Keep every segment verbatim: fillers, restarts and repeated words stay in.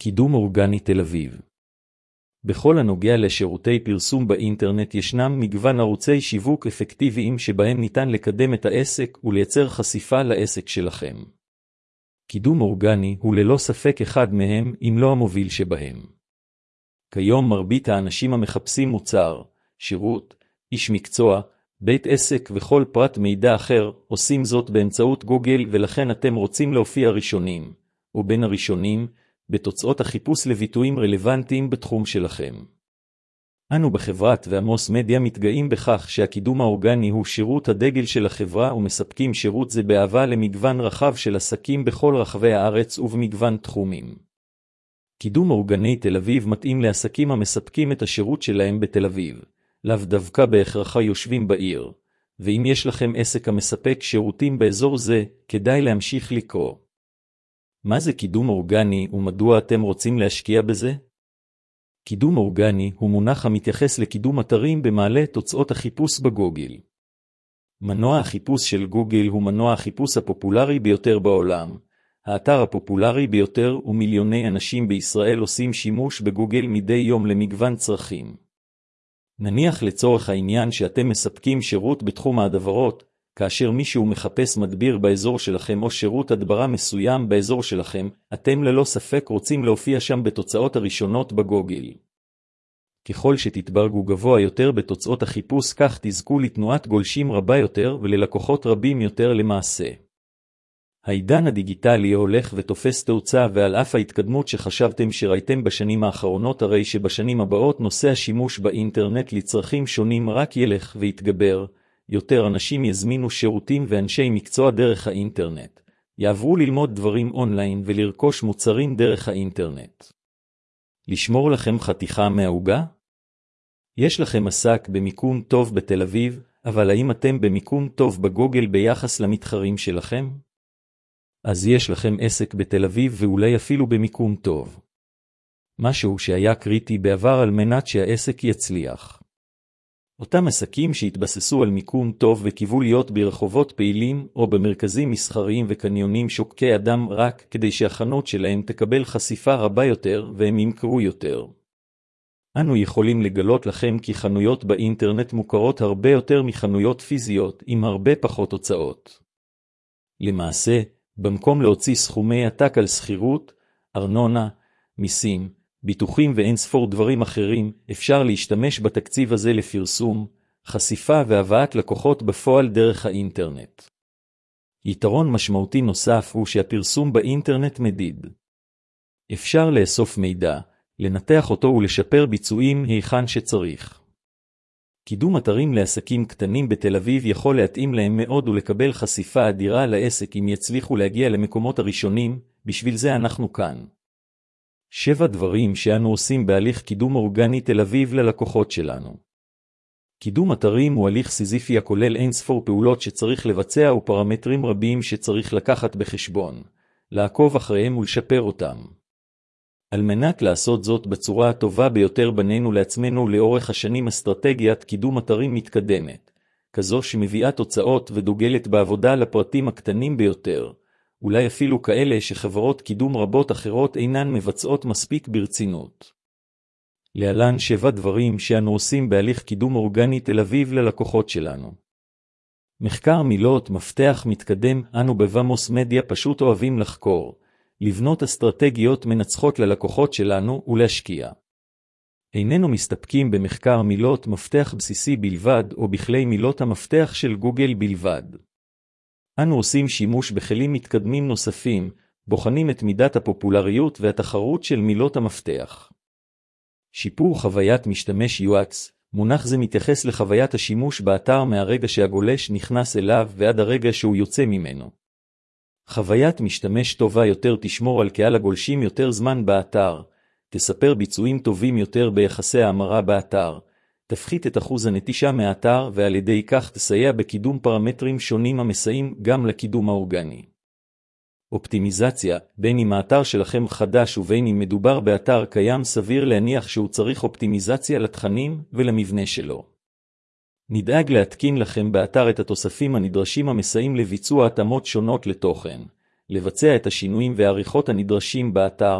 קידום אורגני תל אביב. בכל הנוגע לשירותי פרסום באינטרנט ישנם מגוון ערוצי שיווק אפקטיביים שבהם ניתן לקדם את העסק ולייצר חשיפה לעסק שלכם. קידום אורגני הוא ללא ספק אחד מהם, אם לא המוביל שבהם. כיום מרבית האנשים המחפשים מוצר, שירות, איש מקצוע, בית עסק וכל פרט מידע אחר עושים זאת באמצעות גוגל, ולכן אתם רוצים להופיע ראשונים, או בין הראשונים, בתוצאות החיפוש לביטויים רלוונטיים בתחום שלכם. אנו בחברת ועמוס מדיה מתגאים בכך שהקידום האורגני הוא שירות הדגל של החברה, ומספקים שירות זה באהבה למגוון רחב של עסקים בכל רחבי הארץ ובמגוון תחומים. קידום אורגני תל אביב מתאים לעסקים המספקים את השירות שלהם בתל אביב, לאו דווקא בהכרח יושבים בעיר, ואם יש לכם עסק המספק שירותים באזור זה, כדאי להמשיך לקרוא. מה זה קידום אורגני ומדוע אתם רוצים להשקיע בזה? קידום אורגני הוא מונח המתייחס לקידום אתרים במעלה תוצאות החיפוש בגוגל. מנוע החיפוש של גוגל הוא מנוע החיפוש הפופולרי ביותר בעולם. האתר הפופולרי ביותר ומיליוני אנשים בישראל עושים שימוש בגוגל מדי יום למגוון צרכים. נניח לצורך העניין שאתם מספקים שירות בתחום ההדברות, כאשר מישהו מחפש מדביר באזור שלכם או שירות הדברה מסוים באזור שלכם, אתם ללא ספק רוצים להופיע שם בתוצאות הראשונות בגוגל. ככל שתתברגו גבוה יותר בתוצאות החיפוש, כך תזכו לתנועת גולשים רבה יותר וללקוחות רבים יותר למעשה. העידן הדיגיטלי הולך ותופס תאוצה, ועל אף ההתקדמות שחשבתם שראיתם בשנים האחרונות, הרי שבשנים הבאות נושא השימוש באינטרנט לצרכים שונים רק ילך ויתגבר. יותר אנשים יזמינו שירותים ואנשי מקצוע דרך האינטרנט, יעברו ללמוד דברים אונליין ולרכוש מוצרים דרך האינטרנט. לשמור לכם חתיכה מהעוגה? יש לכם עסק במיקום טוב בתל אביב, אבל האם אתם במיקום טוב בגוגל ביחס למתחרים שלכם? אז יש לכם עסק בתל אביב ואולי אפילו במיקום טוב. משהו שהיה קריטי בעבר על מנת שהעסק יצליח. אותם עסקים שהתבססו על מיקום טוב וקיוו להיות ברחובות פעילים או במרכזים מסחריים וקניונים שוקי אדם רק כדי שהחנות שלהם תקבל חשיפה רבה יותר והם ימכרו יותר. אנו יכולים לגלות לכם כי חנויות באינטרנט מוכרות הרבה יותר מחנויות פיזיות עם הרבה פחות הוצאות. למעשה, במקום להוציא סכומי עתק על שכירות, ארנונה, מיסים, ביטוחים ואין ספור דברים אחרים, אפשר להשתמש בתקציב הזה לפרסום, חשיפה והבאת לקוחות בפועל דרך האינטרנט. יתרון משמעותי נוסף הוא שהפרסום באינטרנט מדיד. אפשר לאסוף מידע, לנתח אותו ולשפר ביצועים היכן שצריך. קידום אתרים לעסקים קטנים בתל אביב יכול להתאים להם מאוד ולקבל חשיפה אדירה לעסק אם יצליחו להגיע למקומות הראשונים, בשביל זה אנחנו כאן. שבע דברים שאנו עושים בהליך קידום אורגני תל אביב ללקוחות שלנו. קידום אתרים הוא הליך סיזיפי הכולל אין ספור פעולות שצריך לבצע ופרמטרים רבים שצריך לקחת בחשבון, לעקוב אחריהם ולשפר אותם. על מנת לעשות זאת בצורה הטובה ביותר בנינו לעצמנו לאורך השנים אסטרטגיית קידום אתרים מתקדמת, כזו שמביאה תוצאות ודוגלת בעבודה לפרטים הקטנים ביותר, אולי אפילו כאלה שחברות קידום רבות אחרות אינן מבצעות מספיק ברצינות. להלן שבע דברים שאנו עושים בהליך קידום אורגני תל אביב ללקוחות שלנו. מחקר מילות מפתח מתקדם. אנו בוואמוס מדיה פשוט אוהבים לחקור, לבנות אסטרטגיות מנצחות ללקוחות שלנו ולהשקיע. איננו מסתפקים במחקר מילות מפתח בסיסי בלבד או בכלי מילות המפתח של גוגל בלבד. אנו עושים שימוש בכלים מתקדמים נוספים, בוחנים את מידת הפופולריות והתחרות של מילות המפתח. שיפור חוויית משתמש יו אקס, מונח זה מתייחס לחוויית השימוש באתר מהרגע שהגולש נכנס אליו ועד הרגע שהוא יוצא ממנו. חוויית משתמש טובה יותר תשמור על קהל הגולשים יותר זמן באתר, תספר ביצועים טובים יותר ביחסי ההמרה באתר, תפחית את אחוז הנטישה מהאתר ועל ידי כך תסייע בקידום פרמטרים שונים המסייעים גם לקידום האורגני. אופטימיזציה, בין אם האתר שלכם חדש ובין אם מדובר באתר קיים, סביר להניח שהוא צריך אופטימיזציה לתכנים ולמבנה שלו. נדאג להתקין לכם באתר את התוספים הנדרשים המסייעים לביצוע התאמות שונות לתוכן, לבצע את השינויים והעריכות הנדרשים באתר,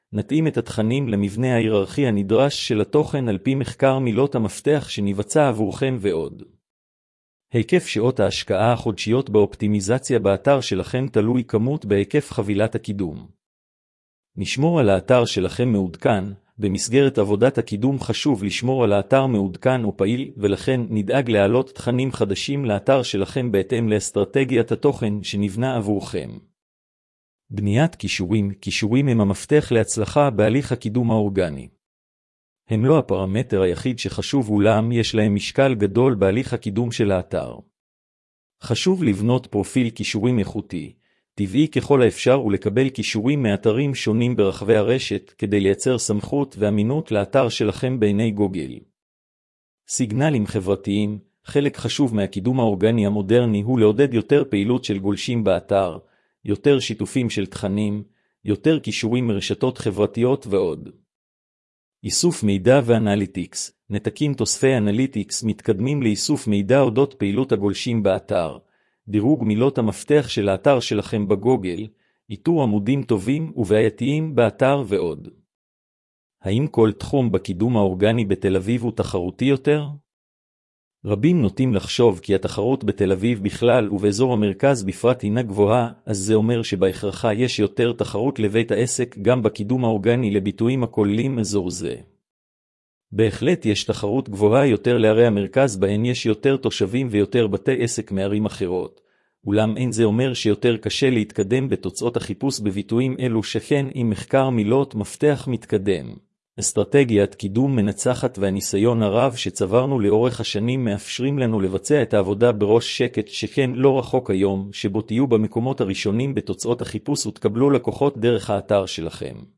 נתאים את התכנים למבנה ההיררכי הנדרש של התוכן על פי מחקר מילות המפתח שנבצע עבורכם ועוד. היקף שעות ההשקעה החודשיות באופטימיזציה באתר שלכם תלוי כמות בהיקף חבילת הקידום. נשמור על האתר שלכם מעודכן. במסגרת עבודת הקידום חשוב לשמור על האתר מעודכן ופעיל, ולכן נדאג להעלות תכנים חדשים לאתר שלכם בהתאם לאסטרטגיית התוכן שנבנה עבורכם. בניית קישורים. קישורים הם המפתח להצלחה בהליך הקידום האורגני. הם לא הפרמטר היחיד שחשוב, אולם יש להם משקל גדול בהליך הקידום של האתר. חשוב לבנות פרופיל קישורים איכותי, טבעי ככל האפשר, ולקבל קישורים מאתרים שונים ברחבי הרשת כדי לייצר סמכות ואמינות לאתר שלכם בעיני גוגל. סיגנלים חברתיים. חלק חשוב מהקידום האורגני המודרני הוא לעודד יותר פעילות של גולשים באתר, יותר שיתופים של תכנים, יותר קישורים מרשתות חברתיות ועוד. איסוף מידע ואנליטיקס. נתקים תוספי אנליטיקס מתקדמים לאיסוף מידע אודות פעילות הגולשים באתר, דירוג מילות המפתח של האתר שלכם בגוגל, איתור עמודים טובים ובעייתיים באתר ועוד. האם כל תחום בקידום האורגני בתל אביב הוא תחרותי יותר? רבים נוטים לחשוב כי התחרות בתל אביב בכלל ובאזור המרכז בפרט הינה גבוהה, אז זה אומר שבהכרחה יש יותר תחרות לבית העסק גם בקידום האורגני לביטויים הכוללים אזור זה. בהחלט יש תחרות גבוהה יותר לערי המרכז בהן יש יותר תושבים ויותר בתי עסק מערים אחרות, אולם אין זה אומר שיותר קשה להתקדם בתוצאות החיפוש בביטויים אלו, שכן עם מחקר מילות מפתח מתקדם. אסטרטגיית קידום מנצחת והניסיון הרב שצברנו לאורך השנים מאפשרים לנו לבצע את העבודה בראש שקט, שכן לא רחוק היום שבו תהיו במקומות הראשונים בתוצאות החיפוש ותקבלו לקוחות דרך האתר שלכם.